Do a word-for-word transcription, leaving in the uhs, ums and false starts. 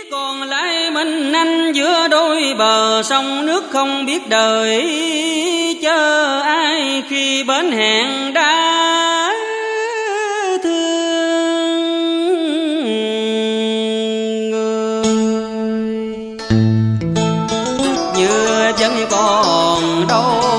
Còn lại mình anh giữa đôi bờ sông nước không biết đời, chớ ai khi bến hẹn đã thương người. Như vẫn còn đâu